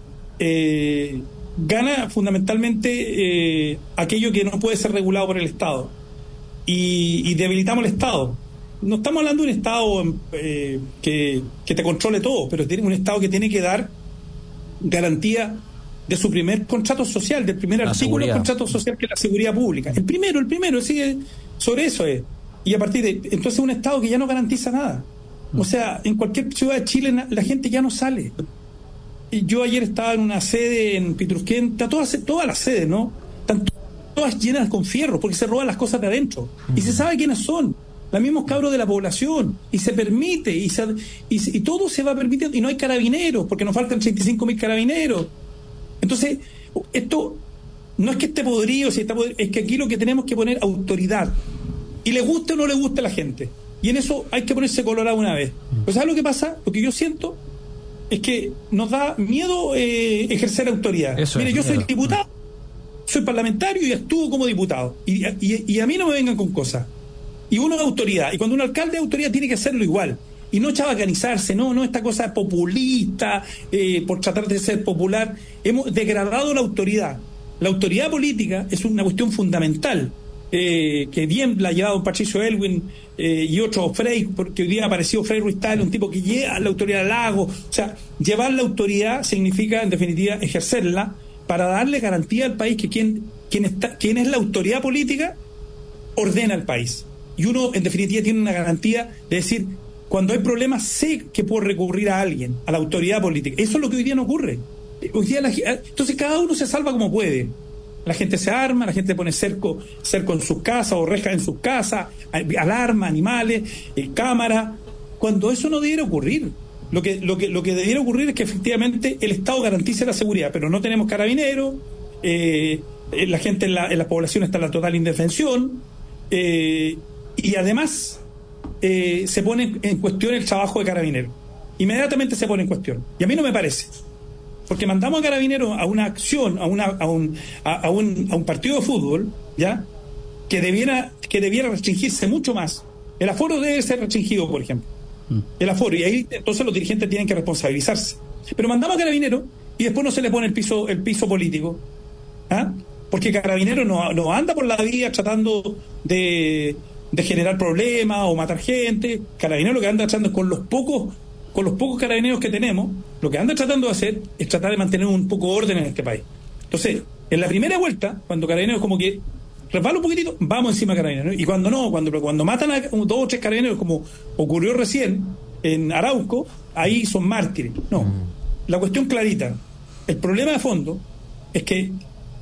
eh, gana fundamentalmente eh, aquello que no puede ser regulado por el Estado. Y, y debilitamos el Estado. No estamos hablando de un Estado eh, que, que te controle todo, pero tiene un Estado que tiene que dar garantía de su primer contrato social, del primer la artículo seguridad. Del contrato social, que es la seguridad pública. El primero, el primero, sí, sobre eso es. Y a partir de... Entonces un Estado que ya no garantiza nada. O sea, en cualquier ciudad de Chile la gente ya no sale. Y yo ayer estaba en una sede en Pitrusquén, todas, todas las sedes, ¿no? Tanto todas llenas con fierro, porque se roban las cosas de adentro. Mm. Y se sabe quiénes son. los mismos cabros de la población, y se permite, y, se, y, y todo se va permitiendo, y no hay carabineros, porque nos faltan treinta y cinco mil carabineros. Entonces, esto no es que esté podrido, si está podrido, es que aquí lo que tenemos que poner autoridad, y le guste o no le guste a la gente, y en eso hay que ponerse colorado una vez. Pues ¿sabes lo que pasa? Lo que yo siento es que nos da miedo eh, ejercer autoridad. Eso Mire, es, yo soy miedo. diputado, soy parlamentario y actúo como diputado, y, y, y a mí no me vengan con cosas. Y uno es autoridad, y cuando un alcalde es autoridad tiene que hacerlo igual, y no chabacanizarse, no, no esta cosa populista, eh, por tratar de ser popular. Hemos degradado la autoridad. La autoridad política es una cuestión fundamental, eh, que bien la ha llevado Patricio Elwin eh, y otros, Frei, porque hoy día ha aparecido Frei Ruiz Tagle, un tipo que lleva la autoridad al lago. O sea, llevar la autoridad significa, en definitiva, ejercerla para darle garantía al país que quien, quien, está, quien es la autoridad política ordena el país. Y uno, en definitiva, tiene una garantía de decir, cuando hay problemas, sé que puedo recurrir a alguien, a la autoridad política. Eso es lo que hoy día no ocurre. Hoy día la, entonces cada uno se salva como puede. La gente se arma, la gente pone cerco, cerco en sus casas o rejas en sus casas, alarma, animales, eh, cámaras, cuando eso no debiera ocurrir. Lo que, lo que, lo que debiera ocurrir es que efectivamente el Estado garantice la seguridad, pero no tenemos carabineros, eh, la gente en la, en la población está en la total indefensión, eh, y además eh, se pone en cuestión el trabajo de carabineros. Inmediatamente se pone en cuestión. Y a mí no me parece. Porque mandamos a carabineros a una acción, a una a un, a, a un, a un partido de fútbol, ¿ya? Que debiera, que debiera restringirse mucho más. El aforo debe ser restringido, por ejemplo. Mm. El aforo, y ahí entonces los dirigentes tienen que responsabilizarse. Pero mandamos a carabineros y después no se le pone el piso, el piso político. ¿Ah? Porque Carabineros no, no anda por la vía tratando de, de generar problemas o matar gente. Carabineros lo que anda tratando es con los pocos con los pocos carabineros que tenemos, lo que anda tratando de hacer es tratar de mantener un poco de orden en este país. Entonces, en la primera vuelta, cuando Carabineros como que resbala un poquitito, vamos encima de Carabineros. Y cuando no, cuando, cuando matan a dos o tres Carabineros, como ocurrió recién en Arauco, ahí son mártires. No, la cuestión clarita. El problema de fondo es que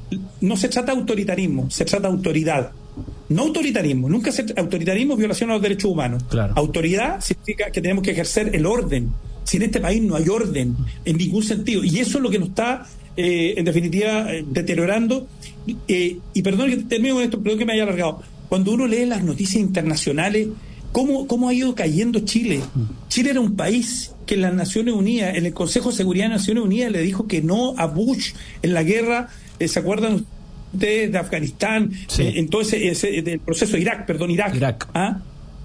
no se trata de autoritarismo, se trata de autoridad. No autoritarismo, nunca se autoritarismo es violación a los derechos humanos. Claro. Autoridad significa que tenemos que ejercer el orden. Si en este país no hay orden en ningún sentido, y eso es lo que nos está eh, en definitiva eh, deteriorando. Eh, y perdón que termino con esto, perdón que me haya alargado. Cuando uno lee las noticias internacionales, ¿cómo, cómo ha ido cayendo Chile? Chile era un país que en las Naciones Unidas, en el Consejo de Seguridad de Naciones Unidas, le dijo que no a Bush en la guerra, eh, ¿se acuerdan ustedes de Afganistán? Sí. Eh, en todo ese, ese del proceso de Irak, perdón, Irak. Irak. ¿Ah?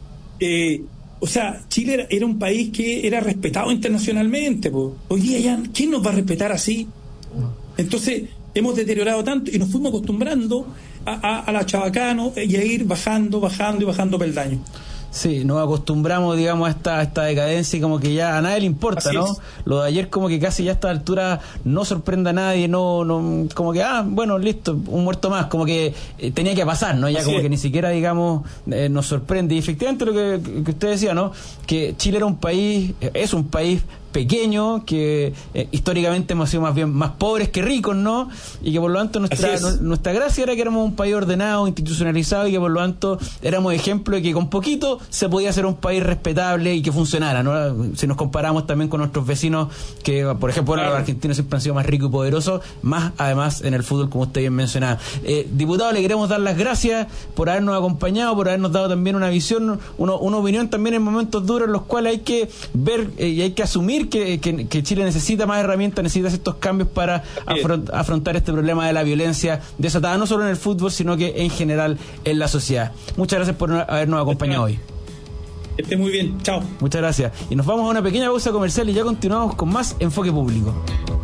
Eh, o sea, Chile era, era un país que era respetado internacionalmente. Po. Hoy día ya, ¿quién nos va a respetar así? Entonces, hemos deteriorado tanto y nos fuimos acostumbrando a, a, a la chabacano y a ir bajando, bajando y bajando peldaños.
Sí, nos acostumbramos, digamos, a esta, a esta decadencia y como que ya a nadie le importa, así ¿no? Es. Lo de ayer como que casi ya a esta altura no sorprende a nadie, no, no, como que, ah, bueno, listo, un muerto más, como que eh, tenía que pasar, ¿no? Ya así como es. Que ni siquiera, digamos, eh, nos sorprende. Y efectivamente lo que, que usted decía, ¿no? Que Chile era un país, es un país pequeño, que eh, históricamente hemos sido más bien más pobres que ricos, ¿no? Y que por lo tanto nuestra, no, nuestra gracia era que éramos un país ordenado, institucionalizado, y que por lo tanto éramos ejemplo de que con poquito se podía hacer un país respetable y que funcionara, ¿no? Si nos comparamos también con nuestros vecinos, que por ejemplo claro. Los argentinos siempre han sido más ricos y poderosos, más además en el fútbol, como usted bien mencionaba. Eh, diputado, le queremos dar las gracias por habernos acompañado, por habernos dado también una visión, uno, una opinión también en momentos duros en los cuales hay que ver eh, y hay que asumir Que, que, que Chile necesita más herramientas, necesita estos cambios para afront, afrontar este problema de la violencia desatada no solo en el fútbol, sino que en general en la sociedad. Muchas gracias por habernos acompañado hoy.
Que esté muy bien, chao.
Muchas gracias. Y nos vamos a una pequeña pausa comercial y ya continuamos con más Enfoque Público.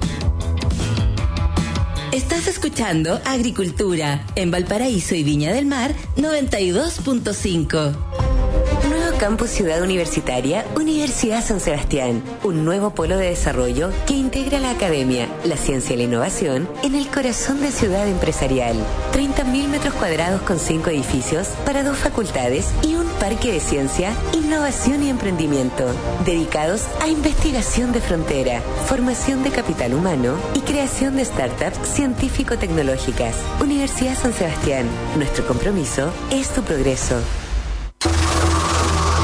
Estás escuchando Agricultura en Valparaíso y Viña del Mar noventa y dos punto cinco. Campus Ciudad Universitaria, Universidad San Sebastián. Un nuevo polo de desarrollo que integra la academia, la ciencia y la innovación en el corazón de ciudad empresarial. treinta mil metros cuadrados con cinco edificios para dos facultades y un parque de ciencia, innovación y emprendimiento. Dedicados a investigación de frontera, formación de capital humano y creación de startups científico-tecnológicas. Universidad San Sebastián. Nuestro compromiso es tu progreso.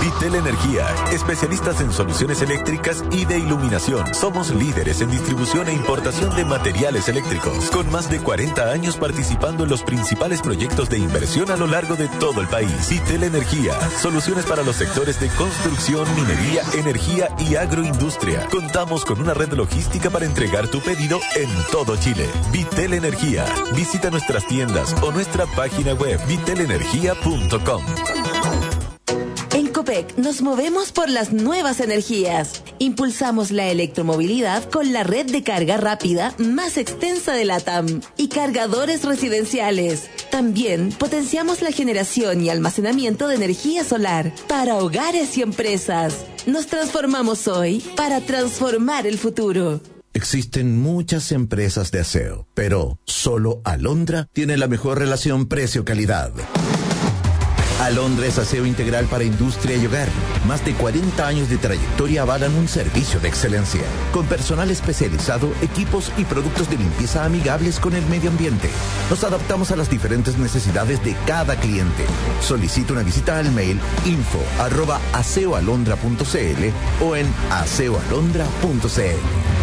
Vitel Energía, especialistas en soluciones eléctricas y de iluminación. Somos líderes en distribución e importación de materiales eléctricos, con más de cuarenta años participando en los principales proyectos de inversión a lo largo de todo el país. Vitel Energía, soluciones para los sectores de construcción, minería, energía y agroindustria. Contamos con una red logística para entregar tu pedido en todo Chile. Vitel Energía. Visita nuestras tiendas o nuestra página web vitel energía punto com.
En Copec nos movemos por las nuevas energías. Impulsamos la electromovilidad con la red de carga rápida más extensa de LATAM y cargadores residenciales. También potenciamos la generación y almacenamiento de energía solar para hogares y empresas. Nos transformamos hoy para transformar el futuro.
Existen muchas empresas de aseo, pero solo Alondra tiene la mejor relación precio-calidad. Alondra es aseo integral para industria y hogar. Más de cuarenta años de trayectoria avalan un servicio de excelencia, con personal especializado, equipos y productos de limpieza amigables con el medio ambiente. Nos adaptamos a las diferentes necesidades de cada cliente. Solicita una visita al mail info arroba aseoalondra punto cl o en aseoalondra punto cl.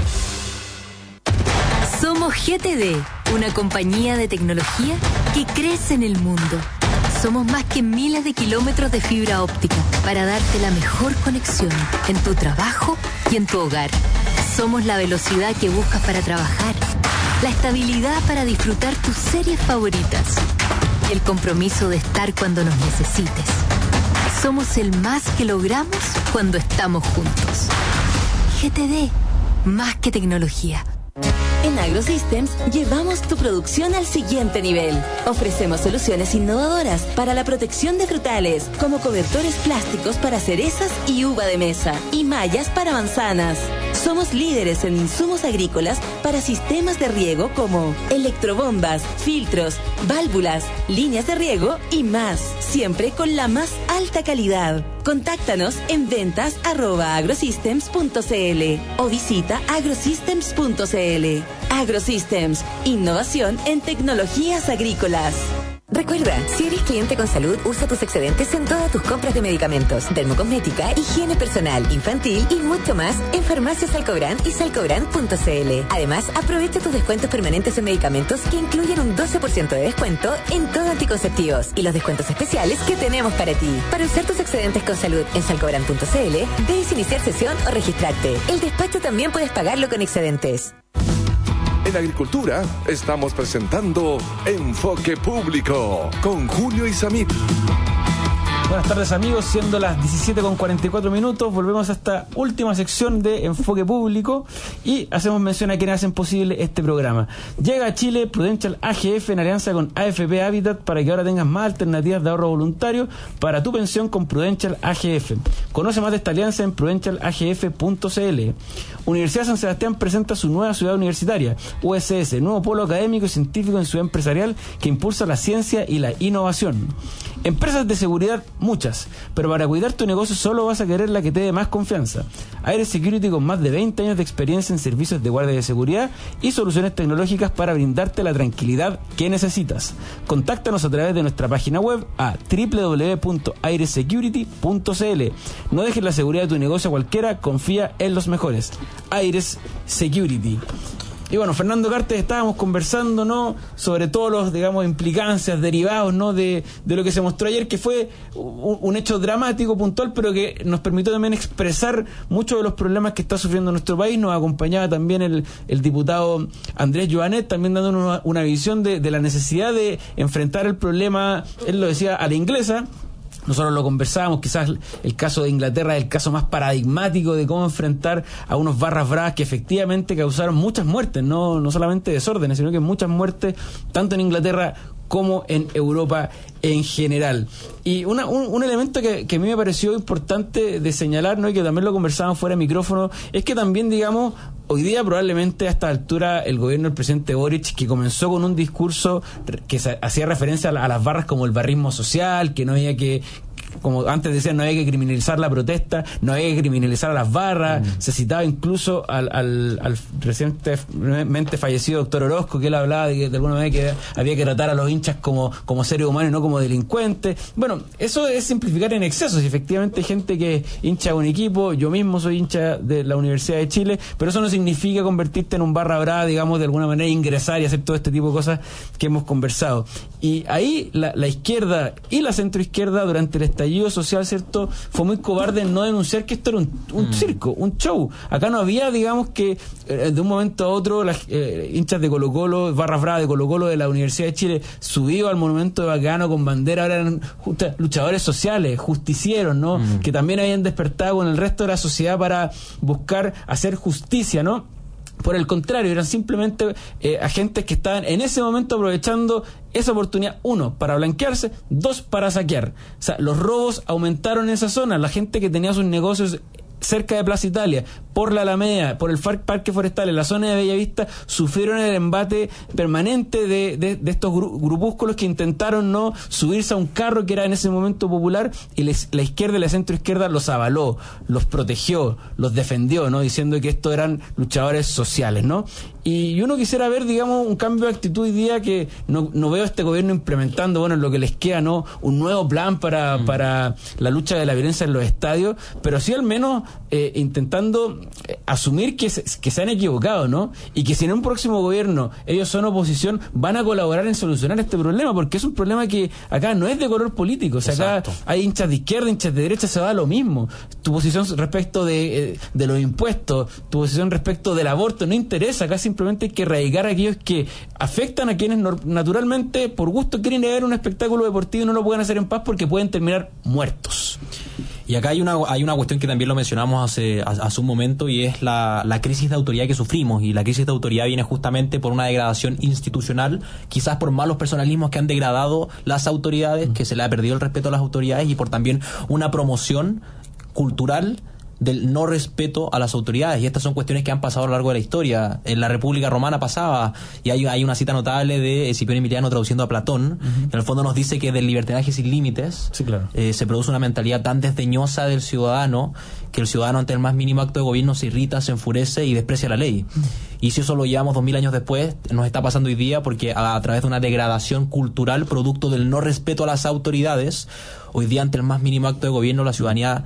Somos G T D, una compañía de tecnología que crece en el mundo. Somos más que miles de kilómetros de fibra óptica para darte la mejor conexión en tu trabajo y en tu hogar. Somos la velocidad que buscas para trabajar, la estabilidad para disfrutar tus series favoritas y el compromiso de estar cuando nos necesites. Somos el más que logramos cuando estamos juntos. G T D, más que tecnología.
En AgroSystems llevamos tu producción al siguiente nivel. Ofrecemos soluciones innovadoras para la protección de frutales, como cobertores plásticos para cerezas y uva de mesa, y mallas para manzanas. Somos líderes en insumos agrícolas para sistemas de riego como electrobombas, filtros, válvulas, líneas de riego y más, siempre con la más alta calidad. Contáctanos en ventas arroba agrosystems punto cl o visita agrosystems punto cl. AgroSystems, innovación en tecnologías agrícolas.
Recuerda, si eres cliente con salud, usa tus excedentes en todas tus compras de medicamentos, dermocosmética, higiene personal, infantil y mucho más en Farmacias Salcobrand y salcobrand punto cl. Además, aprovecha tus descuentos permanentes en medicamentos que incluyen un doce por ciento de descuento en todo anticonceptivos y los descuentos especiales que tenemos para ti. Para usar tus excedentes con salud en salcobrand punto cl, debes iniciar sesión o registrarte. El despacho también puedes pagarlo con excedentes.
En Agricultura estamos presentando Enfoque Público con Julio Isamit.
Buenas tardes, amigos, siendo las diecisiete con cuarenta y cuatro minutos, volvemos a esta última sección de Enfoque Público y hacemos mención a quienes hacen posible este programa. Llega a Chile Prudential A G F en alianza con A F P Habitat para que ahora tengas más alternativas de ahorro voluntario para tu pensión con Prudential A G F. Conoce más de esta alianza en prudential a g f punto cl. Universidad San Sebastián presenta su nueva ciudad universitaria, U S S, nuevo polo académico y científico en ciudad empresarial que impulsa la ciencia y la innovación. Empresas de seguridad, muchas, pero para cuidar tu negocio solo vas a querer la que te dé más confianza. Aire Security, con más de veinte años de experiencia en servicios de guardia de seguridad y soluciones tecnológicas para brindarte la tranquilidad que necesitas. Contáctanos a través de nuestra página web a doble u doble u doble u punto aire security punto cl. No dejes la seguridad de tu negocio a cualquiera, confía en los mejores. Aires Security. Y bueno, Fernando Cartes, estábamos conversando, ¿no?, sobre todos los, digamos, implicancias, derivados, ¿no?, de, de lo que se mostró ayer, que fue un, un hecho dramático, puntual, pero que nos permitió también expresar muchos de los problemas que está sufriendo nuestro país. Nos acompañaba también el, el diputado Andrés Joanet, también dándonos una, una visión de, de la necesidad de enfrentar el problema, él lo decía, a la inglesa. Nosotros lo conversábamos, quizás el caso de Inglaterra es el caso más paradigmático de cómo enfrentar a unos barras bravas que efectivamente causaron muchas muertes, no, no solamente desórdenes, sino que muchas muertes, tanto en Inglaterra como en Europa en general. Y una, un, un elemento que, que a mí me pareció importante de señalar, ¿no?, y que también lo conversábamos fuera de micrófono, es que también, digamos, hoy día probablemente a esta altura el gobierno del presidente Boric, que comenzó con un discurso que se, hacía referencia a, la, a las barras como el barrismo social, que no había que como antes decían, no había que criminalizar la protesta, no había que criminalizar a las barras, mm. se citaba incluso al, al, al recientemente fallecido doctor Orozco, que él hablaba de que de alguna manera que había que tratar a los hinchas como, como seres humanos y no como delincuentes. Bueno, eso es simplificar en exceso. Si efectivamente hay gente que es hincha de un equipo, yo mismo soy hincha de la Universidad de Chile, pero eso no significa convertirte en un barra brava, digamos, de alguna manera ingresar y hacer todo este tipo de cosas que hemos conversado. Y ahí la, la izquierda y la centroizquierda durante el estallido social, ¿cierto?, fue muy cobarde en no denunciar que esto era un, un mm. circo, un show. Acá no había, digamos, que eh, de un momento a otro las eh, hinchas de Colo Colo, barras bravas de Colo Colo de la Universidad de Chile subido al monumento de Baquedano con bandera, ahora eran justa, luchadores sociales, justicieros, ¿no? Mm. Que también habían despertado con el resto de la sociedad para buscar hacer justicia, ¿no? Por el contrario, eran simplemente eh, agentes que estaban en ese momento aprovechando esa oportunidad, uno, para blanquearse, dos, para saquear. O sea, los robos aumentaron en esa zona, la gente que tenía sus negocios cerca de Plaza Italia, por la Alameda, por el Parque Forestal, en la zona de Bellavista, sufrieron el embate permanente de, de, de estos gru- grupúsculos que intentaron no subirse a un carro que era en ese momento popular, y les, la izquierda y la centroizquierda los avaló, los protegió, los defendió, ¿no? Diciendo que estos eran luchadores sociales, ¿no? Y uno quisiera ver, digamos, un cambio de actitud hoy día, que no, no veo a este gobierno implementando, bueno, en lo que les queda, ¿no?, un nuevo plan para, mm. para la lucha de la violencia en los estadios, pero sí al menos eh, intentando eh, asumir que se, que se han equivocado, ¿no? Y que si en un próximo gobierno ellos son oposición, van a colaborar en solucionar este problema, porque es un problema que acá no es de color político. O sea, Exacto. acá hay hinchas de izquierda, hinchas de derecha, se da lo mismo. Tu posición respecto de, eh, de los impuestos, tu posición respecto del aborto, no interesa. Acá simplemente hay que erradicar a aquellos que afectan a quienes no, naturalmente, por gusto, quieren ver un espectáculo deportivo y no lo pueden hacer en paz porque pueden terminar muertos.
Y acá hay una hay una cuestión que también lo mencionamos hace, hace un momento, y es la, la crisis de autoridad que sufrimos. Y la crisis de autoridad viene justamente por una degradación institucional, quizás por malos personalismos que han degradado las autoridades, que se le ha perdido el respeto a las autoridades, y por también una promoción cultural del no respeto a las autoridades. Y estas son cuestiones que han pasado a lo largo de la historia. En la República Romana pasaba, y hay, hay una cita notable de Escipión Emiliano traduciendo a Platón, uh-huh. que en el fondo nos dice que del libertinaje sin límites
sí, claro.
eh, se produce una mentalidad tan desdeñosa del ciudadano, que el ciudadano ante el más mínimo acto de gobierno se irrita, se enfurece y desprecia la ley. Uh-huh. Y si eso lo llevamos dos mil años después, nos está pasando hoy día, porque a, a través de una degradación cultural producto del no respeto a las autoridades, hoy día ante el más mínimo acto de gobierno la ciudadanía,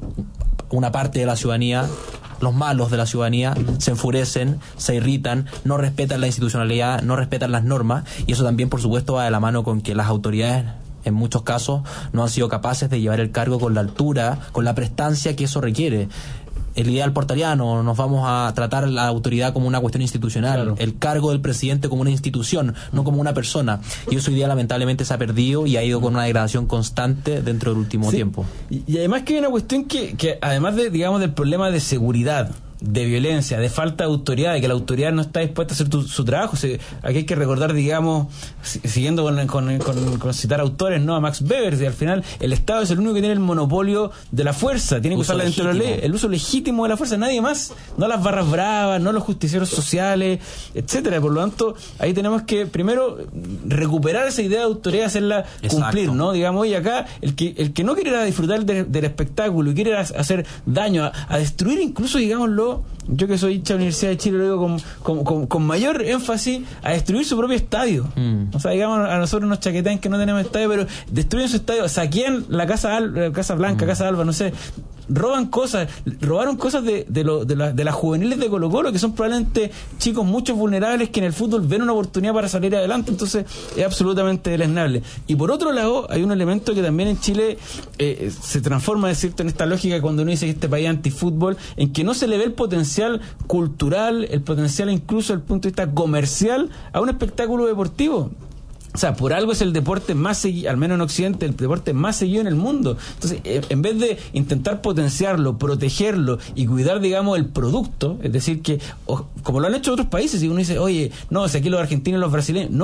una parte de la ciudadanía, los malos de la ciudadanía, se enfurecen, se irritan, no respetan la institucionalidad, no respetan las normas, y eso también, por supuesto, va de la mano con que las autoridades, en muchos casos, no han sido capaces de llevar el cargo con la altura, con la prestancia que eso requiere. El ideal portaliano, nos vamos a tratar la autoridad como una cuestión institucional, claro. el cargo del presidente como una institución, no como una persona, y eso hoy día lamentablemente se ha perdido y ha ido con una degradación constante dentro del último
sí.
tiempo.
Y, y además que hay una cuestión que, que además de, digamos, del problema de seguridad, de violencia, de falta de autoridad, de que la autoridad no está dispuesta a hacer tu, su trabajo. O sea, aquí hay que recordar, digamos, siguiendo con, con, con, con citar autores, ¿no?, a Max Weber, y al final el Estado es el único que tiene el monopolio de la fuerza, tiene que usarla dentro de la ley, el uso legítimo de la fuerza, nadie más, no las barras bravas, no los justicieros sociales, etcétera. Por lo tanto, ahí tenemos que primero recuperar esa idea de autoridad, hacerla Exacto. cumplir, ¿no? Digamos, y acá el que el que no quiere ir a disfrutar de, del espectáculo y quiere hacer daño, a, a destruir incluso, digámoslo, yo que soy hincha de la Universidad de Chile, lo digo con, con, con, con mayor énfasis, a destruir su propio estadio. Mm. O sea, digamos, a nosotros nos chaquetean que no tenemos estadio, pero destruyen su estadio, saquean la Casa Al, Casa Blanca, mm. Casa Alba, no sé, roban cosas, robaron cosas de, de, lo, de, la, de las juveniles de Colo Colo, que son probablemente chicos muchos vulnerables que en el fútbol ven una oportunidad para salir adelante, entonces es absolutamente deleznable. Y por otro lado, hay un elemento que también en Chile eh, se transforma, es cierto, en esta lógica cuando uno dice que este país es antifútbol, en que no se le ve el potencial cultural, el potencial incluso desde el punto de vista comercial a un espectáculo deportivo. O sea, por algo es el deporte más seguido, al menos en Occidente, el deporte más seguido en el mundo. Entonces, eh, en vez de intentar potenciarlo, protegerlo y cuidar, digamos, el producto, es decir, que, o, como lo han hecho otros países, y uno dice, oye, no, si aquí los argentinos y los brasileños, no,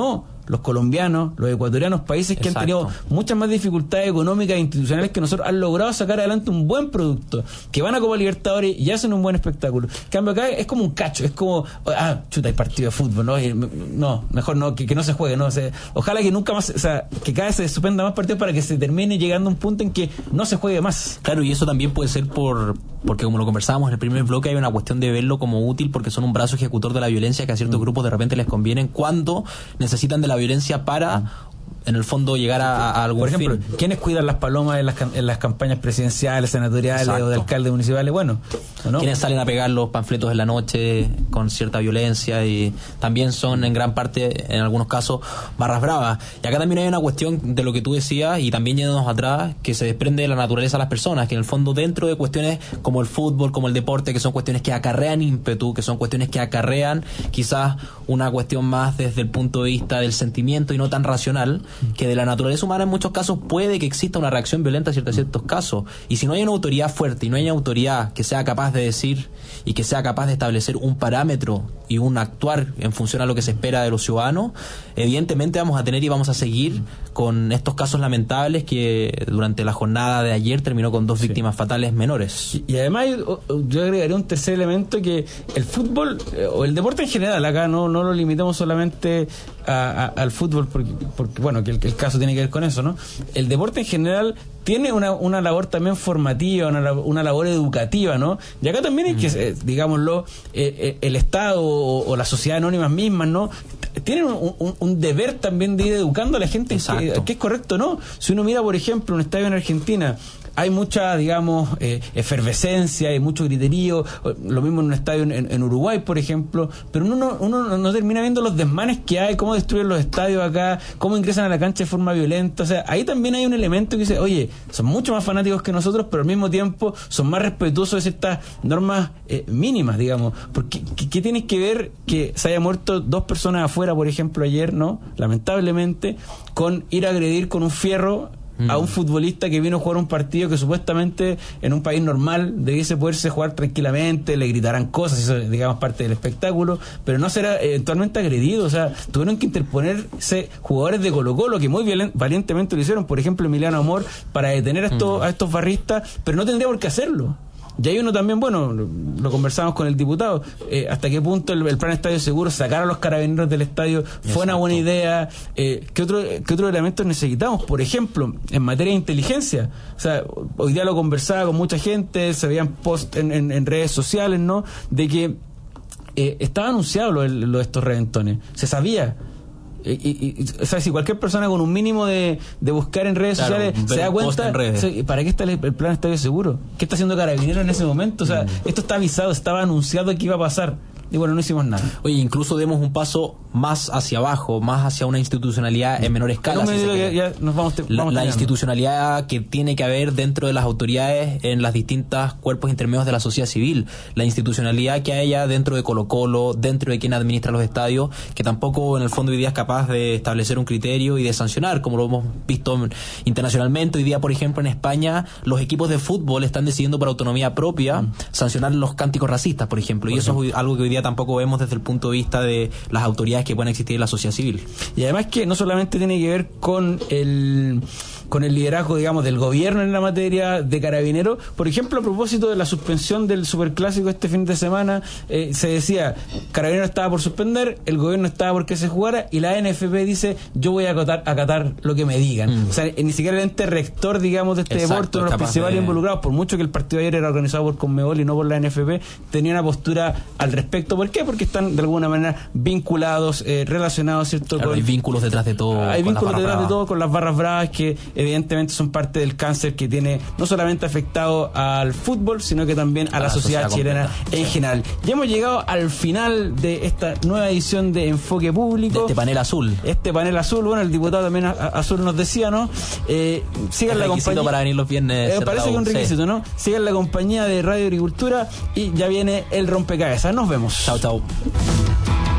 los colombianos, los ecuatorianos, países que Exacto. han tenido muchas más dificultades económicas e institucionales que nosotros, han logrado sacar adelante un buen producto, que van a Copa Libertadores y hacen un buen espectáculo. En cambio acá es como un cacho, es como, ah, chuta, hay partido de fútbol, no, no mejor no, que, que no se juegue, no, o sea, ojalá que nunca más, o sea, que cada vez se suspenda más partidos para que se termine llegando a un punto en que no se juegue más.
Claro, y eso también puede ser por, porque como lo conversábamos en el primer bloque, hay una cuestión de verlo como útil porque son un brazo ejecutor de la violencia que a ciertos mm. grupos de repente les convienen cuando necesitan de la violencia para mm. en el fondo llegar a, a algún
Por ejemplo,
fin.
¿quiénes cuidan las palomas en las, en las campañas presidenciales, senatoriales Exacto. o de alcaldes municipales? Bueno, ¿no?
¿Quiénes salen a pegar los panfletos en la noche con cierta violencia? Y también son en gran parte, en algunos casos, barras bravas. Y acá también hay una cuestión de lo que tú decías, y también yéndonos atrás, que se desprende de la naturaleza de las personas, que en el fondo dentro de cuestiones como el fútbol, como el deporte, que son cuestiones que acarrean ímpetu, que son cuestiones que acarrean quizás una cuestión más desde el punto de vista del sentimiento y no tan racional, que de la naturaleza humana en muchos casos puede que exista una reacción violenta a ciertos, ciertos casos, y si no hay una autoridad fuerte y no hay una autoridad que sea capaz de decir y que sea capaz de establecer un parámetro y un actuar en función a lo que se espera de los ciudadanos, evidentemente vamos a tener y vamos a seguir con estos casos lamentables que durante la jornada de ayer terminó con dos sí. víctimas fatales menores.
Y, y además yo, yo agregaría un tercer elemento, que el fútbol eh, o el deporte en general, acá no, no lo limitamos solamente a, a, al fútbol porque, porque bueno, que el, que el caso tiene que ver con eso, ¿no? El deporte en general tiene una, una labor también formativa, una, una labor educativa, ¿no? Y acá también hay que, eh, digámoslo, eh, eh, el Estado o, o las sociedades anónimas mismas, ¿no? Tienen un, un, un deber también de ir educando a la gente que, que es correcto, ¿no? Si uno mira, por ejemplo, un estadio en Argentina, hay mucha, digamos, eh, efervescencia, hay mucho griterío, lo mismo en un estadio en, en Uruguay, por ejemplo, pero uno no, uno no termina viendo los desmanes que hay, cómo destruyen los estadios acá, cómo ingresan a la cancha de forma violenta. O sea, ahí también hay un elemento que dice, oye, son mucho más fanáticos que nosotros, pero al mismo tiempo son más respetuosos de ciertas normas eh, mínimas, digamos. Porque ¿qué, qué tienes que ver que se haya muerto dos personas afuera, por ejemplo, ayer, ¿no? Lamentablemente, con ir a agredir con un fierro a un futbolista que vino a jugar un partido que supuestamente en un país normal debiese poderse jugar tranquilamente, le gritarán cosas, eso es, digamos, parte del espectáculo, pero no será eventualmente agredido. O sea, tuvieron que interponerse jugadores de Colo-Colo que muy violen- valientemente lo hicieron, por ejemplo Emiliano Amor, para detener a estos, a estos barristas, pero no tendría por qué hacerlo. Y hay uno también, bueno, lo, lo conversamos con el diputado, eh, hasta qué punto el, el plan Estadio Seguro, sacar a los carabineros del estadio, fue Exacto. una buena idea. eh, ¿qué, otro, ¿Qué otros elementos necesitamos? Por ejemplo, en materia de inteligencia. O sea, hoy día lo conversaba con mucha gente, se veían posts en, en, en redes sociales, ¿no? De que eh, estaba anunciado lo, lo de estos reventones, se sabía. Y, y, y, o sea, si cualquier persona con un mínimo de, de buscar en redes claro, sociales se da cuenta, o sea, ¿para qué está el, el plan Estadio Seguro? ¿Qué está haciendo Carabineros en ese momento? O sea, mm. esto está avisado, estaba anunciado que iba a pasar. Y bueno, no hicimos nada.
Oye, incluso demos un paso más hacia abajo, más hacia una institucionalidad en menor escala.
No me si digo que ya nos vamos, te, vamos
la, la institucionalidad que tiene que haber dentro de las autoridades en las distintas cuerpos intermedios de la sociedad civil. La institucionalidad que haya dentro de Colo-Colo, dentro de quien administra los estadios, que tampoco en el fondo hoy día es capaz de establecer un criterio y de sancionar, como lo hemos visto internacionalmente. Hoy día, por ejemplo, en España, los equipos de fútbol están decidiendo por autonomía propia mm. sancionar los cánticos racistas, por ejemplo. Por y ejemplo. Eso es algo que hoy día tampoco vemos desde el punto de vista de las autoridades que pueden existir en la sociedad civil.
Y además que no solamente tiene que ver con el con el liderazgo, digamos, del gobierno en la materia de Carabineros. Por ejemplo, a propósito de la suspensión del Superclásico este fin de semana, eh, se decía, Carabineros estaba por suspender, el gobierno estaba por que se jugara, y la N F P dice, yo voy a acatar, acatar lo que me digan. Mm. O sea, ni siquiera el ente rector, digamos, de este Exacto, deporte, uno de los principales de... involucrados, por mucho que el partido ayer era organizado por Conmebol y no por la N F P, tenía una postura al respecto. ¿Por qué? Porque están de alguna manera vinculados, eh, relacionados, ¿cierto?
Claro,
con,
hay vínculos detrás de todo.
Hay vínculos detrás bravas. de todo con las barras bravas, que evidentemente son parte del cáncer que tiene no solamente afectado al fútbol, sino que también a, a la, la sociedad, sociedad chilena completa. En general. Ya hemos llegado al final de esta nueva edición de Enfoque Público.
De este panel azul.
Este panel azul, bueno, el diputado también a, a, azul nos decía, ¿no? Eh, sigan la compañía.
para venir los viernes.
Eh, parece que es un requisito,
sí.
¿no? Sigan la compañía de Radio Agricultura y ya viene el rompecabezas. Nos vemos.
Chao, chao.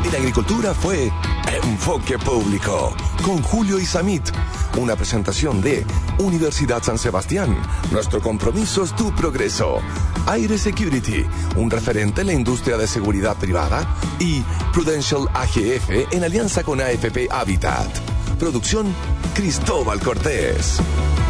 Y la agricultura fue Enfoque Público, con Julio Isamit. Una presentación de Universidad San Sebastián. Nuestro compromiso es tu progreso. Aire Security, un referente en la industria de seguridad privada. Y Prudential A G F en alianza con A F P Habitat. Producción Cristóbal Cortés.